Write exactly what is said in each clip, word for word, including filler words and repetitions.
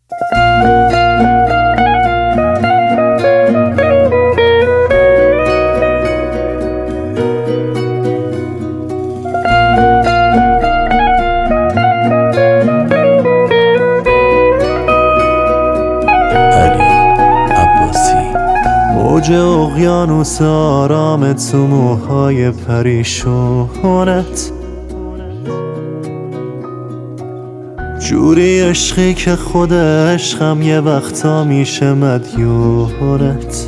موج اقیانوس آرام تو موهای پریشونت، جوری عشقی که خود عشقم یه وقتا میشه مدیونت.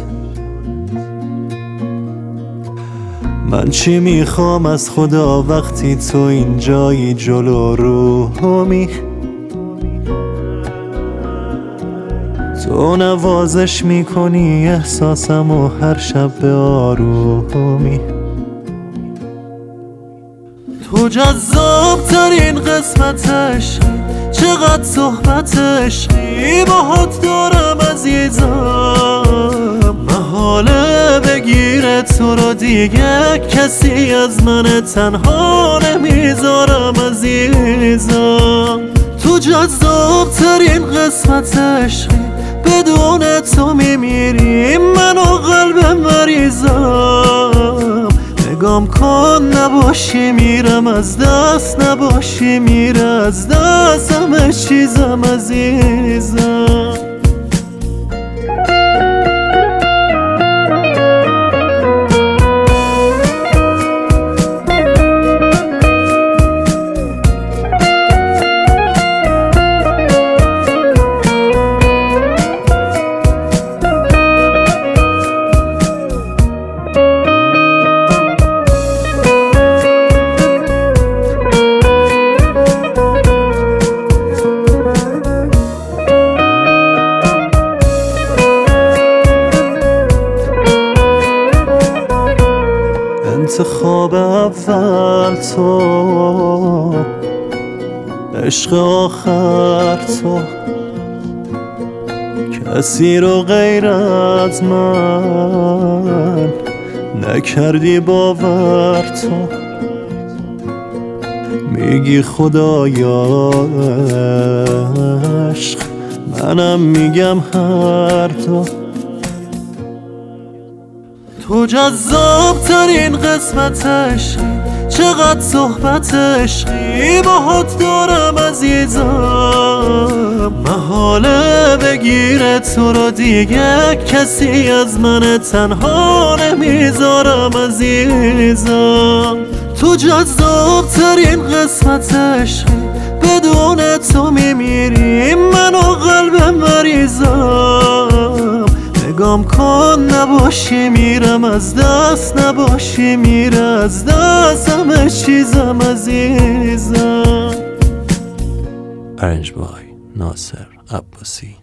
من چی میخوام از خدا وقتی تو اینجایی جلو رومی، تو نوازش میکنی احساسم و هر شب به آرومی. تو جذاب ترین قسمت عشقی، چقدر صحبت عشقی باهات دارم عزیزم. محاله بگیره تو رو دیگه کسی از من تنها نمیذارم عزیزم. تو جذاب ترین قسمت عشقی، بدون تو میمیریم من و قلب مریضم. نگام کن نباشی میرم از دست، نباشی میره از دست همه چیزم عزیزم. انتخاب اول تو، عشق آخر تو، کسی رو غیر از من نکردی باور. تو میگی خدایا عشق، منم میگم هر دو. تو جذاب ترین قسمت عشقی، چقدر صحبت عشقی باهات دارم عزیزم. محاله بگیره تو رو دیگه کسی از من تنها نمیذارم عزیزم. تو جذاب ترین قسمت عشقی، بدون تو میمیریم من و قلب مریضم. نگام کن نباشی میرم از دست، نباشی میره از دست همه چیزم عزیزم. Arranged by ناصر عباسی.